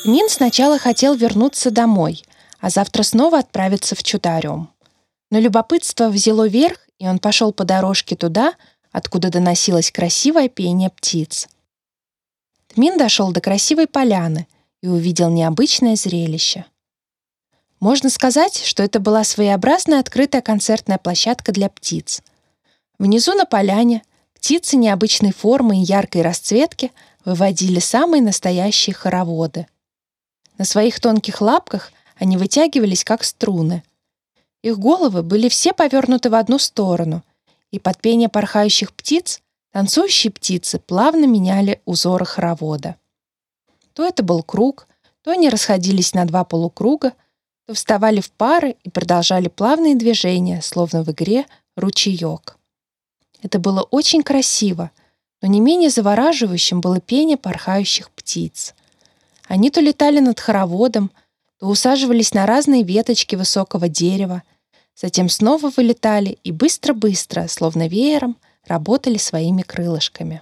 Тмин сначала хотел вернуться домой, а завтра снова отправиться в Чудариум. Но любопытство взяло верх, и он пошел по дорожке туда, откуда доносилось красивое пение птиц. Тмин дошел до красивой поляны и увидел необычное зрелище. Можно сказать, что это была своеобразная открытая концертная площадка для птиц. Внизу на поляне птицы необычной формы и яркой расцветки выводили самые настоящие хороводы. На своих тонких лапках они вытягивались, как струны. Их головы были все повернуты в одну сторону, и под пение порхающих птиц танцующие птицы плавно меняли узоры хоровода. То это был круг, то они расходились на два полукруга, то вставали в пары и продолжали плавные движения, словно в игре «Ручеек». Это было очень красиво, но не менее завораживающим было пение порхающих птиц. Они то летали над хороводом, то усаживались на разные веточки высокого дерева, затем снова вылетали и быстро-быстро, словно веером, работали своими крылышками.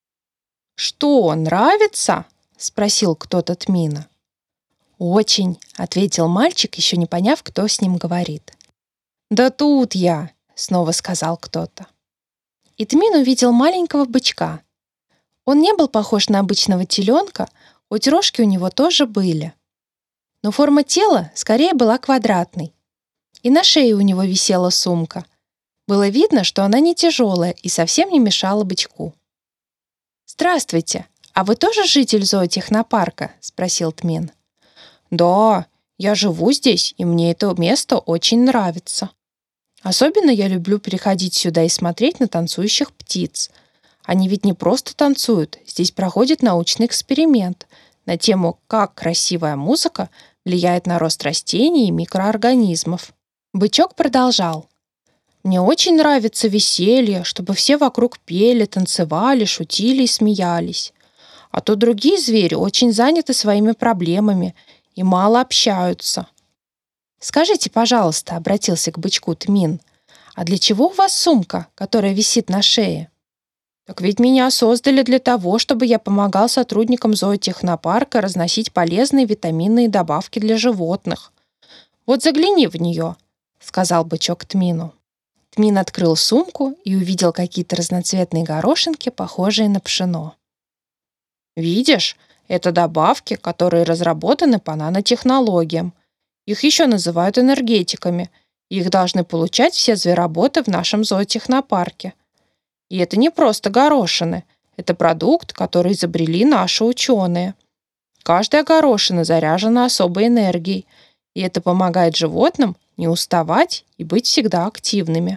«Что, нравится?» — спросил кто-то Тмина. «Очень», — ответил мальчик, еще не поняв, кто с ним говорит. «Да тут я», — снова сказал кто-то. И Тмин увидел маленького бычка. Он не был похож на обычного теленка, хоть рожки у него тоже были. Но форма тела скорее была квадратной. И на шее у него висела сумка. Было видно, что она не тяжелая и совсем не мешала бычку. «Здравствуйте, а вы тоже житель зоотехнопарка?» — спросил Тмин. «Да, я живу здесь, и мне это место очень нравится. Особенно я люблю приходить сюда и смотреть на танцующих птиц. Они ведь не просто танцуют, здесь проходит научный эксперимент на тему, как красивая музыка влияет на рост растений и микроорганизмов». Бычок продолжал. «Мне очень нравится веселье, чтобы все вокруг пели, танцевали, шутили и смеялись. А то другие звери очень заняты своими проблемами и мало общаются». «Скажите, пожалуйста», — обратился к бычку Тмин, «а для чего у вас сумка, которая висит на шее?» «Так ведь меня создали для того, чтобы я помогал сотрудникам зоотехнопарка разносить полезные витаминные добавки для животных. Вот загляни в нее», — сказал бычок Тмину. Тмин открыл сумку и увидел какие-то разноцветные горошинки, похожие на пшено. «Видишь, это добавки, которые разработаны по нанотехнологиям. Их еще называют энергетиками. Их должны получать все звероботы в нашем зоотехнопарке. И это не просто горошины. Это продукт, который изобрели наши ученые. Каждая горошина заряжена особой энергией, и это помогает животным не уставать и быть всегда активными».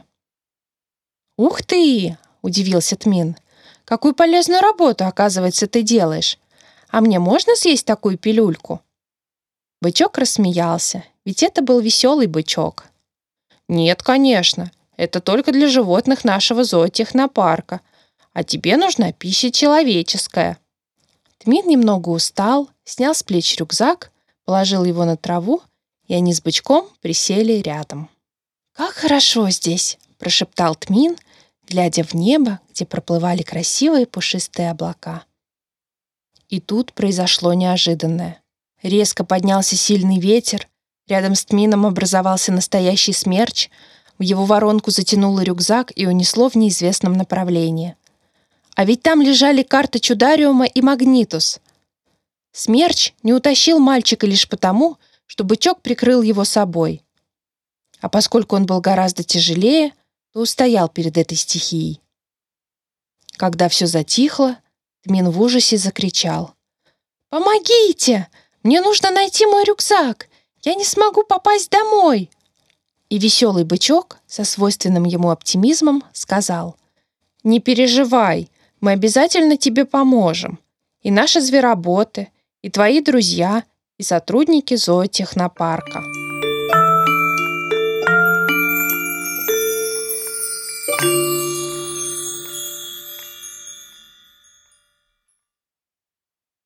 «Ух ты!» — удивился Тмин. «Какую полезную работу, оказывается, ты делаешь. А мне можно съесть такую пилюльку?» Бычок рассмеялся, ведь это был веселый бычок. «Нет, конечно, это только для животных нашего зоотехнопарка, а тебе нужна пища человеческая». Тмин немного устал, снял с плеч рюкзак, положил его на траву, и они с бычком присели рядом. «Как хорошо здесь!» — прошептал Тмин, глядя в небо, где проплывали красивые пушистые облака. И тут произошло неожиданное. Резко поднялся сильный ветер, рядом с Тмином образовался настоящий смерч, в его воронку затянуло рюкзак и унесло в неизвестном направлении. А ведь там лежали карты Чудариума и Магнитус. Смерч не утащил мальчика лишь потому, что бычок прикрыл его собой. А поскольку он был гораздо тяжелее, то устоял перед этой стихией. Когда все затихло, Тмин в ужасе закричал: «Помогите! Мне нужно найти мой рюкзак! Я не смогу попасть домой!» И веселый бычок со свойственным ему оптимизмом сказал: «Не переживай, мы обязательно тебе поможем. И наши звероботы, и твои друзья, и сотрудники зоотехнопарка».